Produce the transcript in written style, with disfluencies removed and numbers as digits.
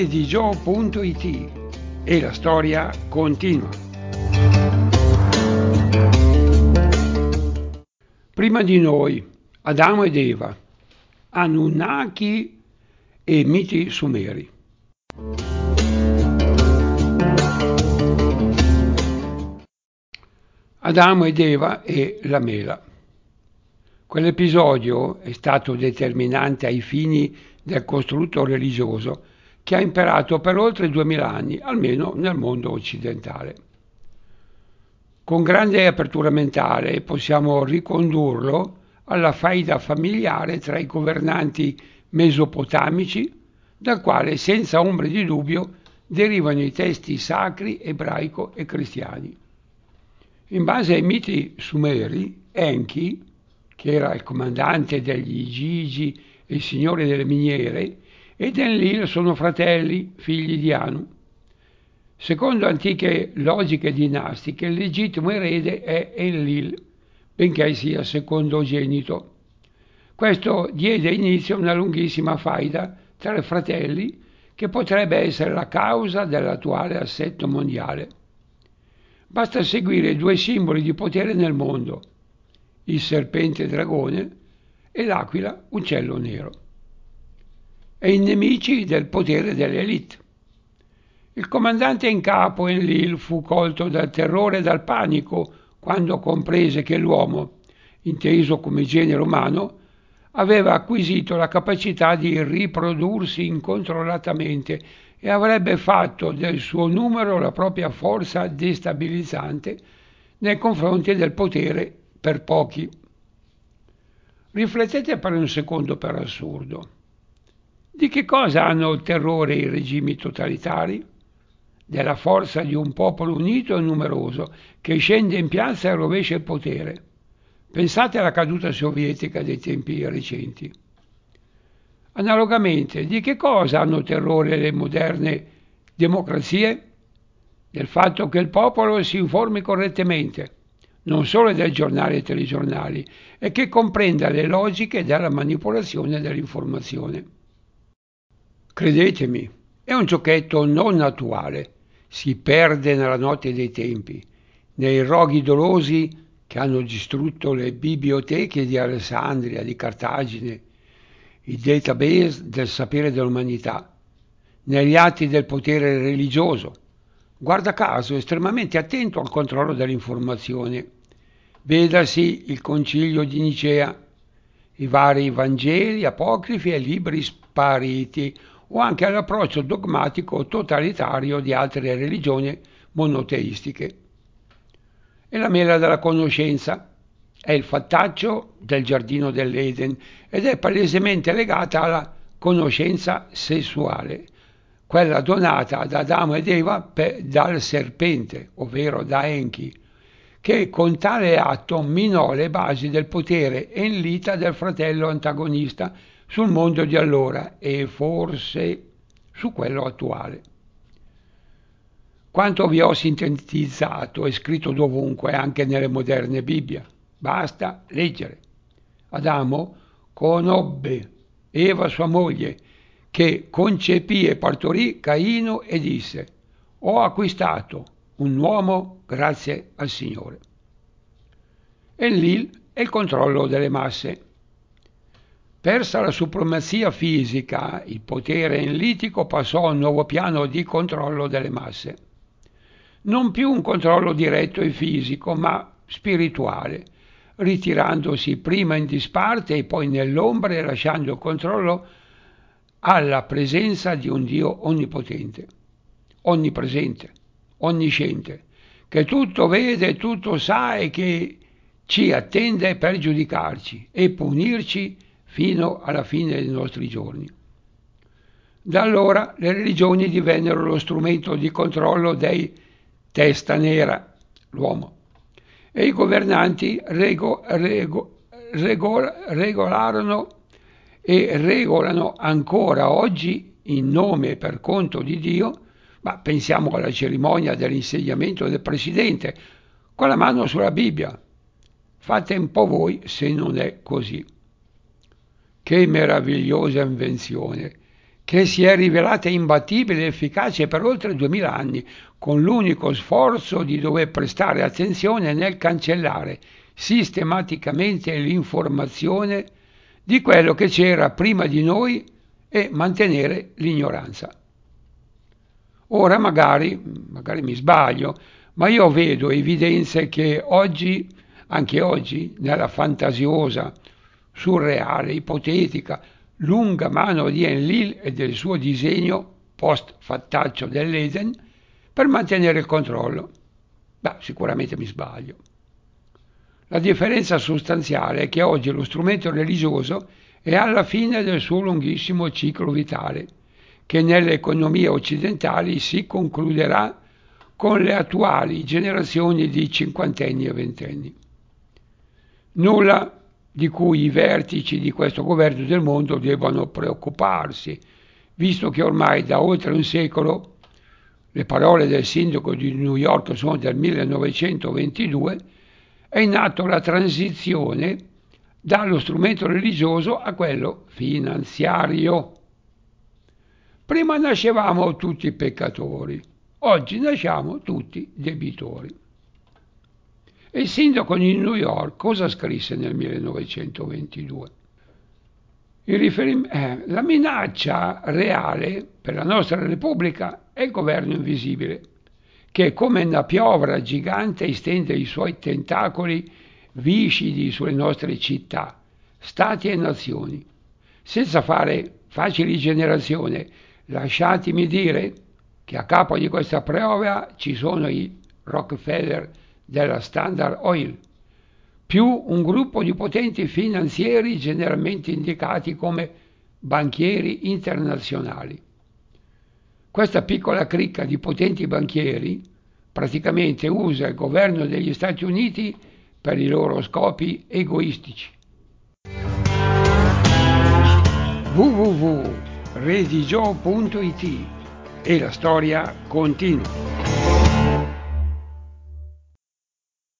edigio.it e la storia continua. Prima di noi, Adamo ed Eva, Anunnaki e miti sumeri. Adamo ed Eva e la mela. Quell'episodio è stato determinante ai fini del costrutto religioso che ha imperato per oltre 2000 anni, almeno nel mondo occidentale. Con grande apertura mentale possiamo ricondurlo alla faida familiare tra i governanti mesopotamici, dal quale senza ombra di dubbio derivano i testi sacri ebraico e cristiani. In base ai miti sumeri, Enki, che era il comandante degli Gigi e il signore delle miniere, ed Enlil sono fratelli, figli di Anu. Secondo antiche logiche dinastiche, il legittimo erede è Enlil, benché sia secondogenito. Questo diede inizio a una lunghissima faida tra i fratelli che potrebbe essere la causa dell'attuale assetto mondiale. Basta seguire due simboli di potere nel mondo, il serpente dragone e l'aquila uccello nero, e i nemici del potere dell'elite. Il comandante in capo Enlil fu colto dal terrore e dal panico quando comprese che l'uomo, inteso come genere umano, aveva acquisito la capacità di riprodursi incontrollatamente e avrebbe fatto del suo numero la propria forza destabilizzante nei confronti del potere per pochi. Riflettete per un secondo per assurdo. Di che cosa hanno terrore i regimi totalitari? Della forza di un popolo unito e numeroso che scende in piazza e rovescia il potere. Pensate alla caduta sovietica dei tempi recenti. Analogamente, di che cosa hanno terrore le moderne democrazie? Del fatto che il popolo si informi correttamente, non solo dai giornali e telegiornali, e che comprenda le logiche della manipolazione dell'informazione. Credetemi, è un giochetto non attuale, si perde nella notte dei tempi, nei roghi dolosi che hanno distrutto le biblioteche di Alessandria, di Cartagine, i database del sapere dell'umanità, negli atti del potere religioso, guarda caso estremamente attento al controllo dell'informazione. Vedasi il Concilio di Nicea, i vari Vangeli, apocrifi e libri spariti, o anche all'approccio dogmatico totalitario di altre religioni monoteistiche. E la mela della conoscenza è il fattaccio del giardino dell'Eden ed è palesemente legata alla conoscenza sessuale, quella donata ad Adamo ed Eva dal serpente, ovvero da Enki, che con tale atto minò le basi del potere enlita del fratello antagonista sul mondo di allora e forse su quello attuale. Quanto vi ho sintetizzato è scritto dovunque, anche nelle moderne Bibbie. Basta leggere. Adamo conobbe Eva sua moglie, che concepì e partorì Caino e disse: ho acquistato un uomo grazie al Signore. Enlil è il controllo delle masse. Persa la supremazia fisica, il potere enlitico passò a un nuovo piano di controllo delle masse. Non più un controllo diretto e fisico, ma spirituale, ritirandosi prima in disparte e poi nell'ombra e lasciando il controllo alla presenza di un Dio onnipotente, onnipresente, onnisciente, che tutto vede, tutto sa e che ci attende per giudicarci e punirci fino alla fine dei nostri giorni. Da allora le religioni divennero lo strumento di controllo dei testa nera, l'uomo, e i governanti regolarono e regolano ancora oggi in nome e per conto di Dio, ma pensiamo alla cerimonia dell'insediamento del presidente, con la mano sulla Bibbia. Fate un po' voi se non è così. Che meravigliosa invenzione, che si è rivelata imbattibile e efficace per oltre 2000 anni, con l'unico sforzo di dover prestare attenzione nel cancellare sistematicamente l'informazione di quello che c'era prima di noi e mantenere l'ignoranza. Ora magari mi sbaglio, ma io vedo evidenze che oggi, anche oggi, nella fantasiosa, surreale, ipotetica, lunga mano di Enlil e del suo disegno post-fattaccio dell'Eden per mantenere il controllo. Beh, sicuramente mi sbaglio. La differenza sostanziale è che oggi lo strumento religioso è alla fine del suo lunghissimo ciclo vitale, che nelle economie occidentali si concluderà con le attuali generazioni di cinquantenni e ventenni. Nulla di cui i vertici di questo governo del mondo debbano preoccuparsi, visto che ormai da oltre un secolo, le parole del sindaco di New York sono del 1922, è in atto la transizione dallo strumento religioso a quello finanziario. Prima nascevamo tutti peccatori, oggi nasciamo tutti debitori. E il sindaco di New York cosa scrisse nel 1922? La minaccia reale per la nostra Repubblica è il governo invisibile, che come una piovra gigante stende i suoi tentacoli viscidi sulle nostre città, stati e nazioni. Senza fare facili generazione, lasciatemi dire che a capo di questa prova ci sono i Rockefeller della Standard Oil, più un gruppo di potenti finanzieri generalmente indicati come banchieri internazionali. Questa piccola cricca di potenti banchieri praticamente usa il governo degli Stati Uniti per i loro scopi egoistici. www.redigio.it e la storia continua.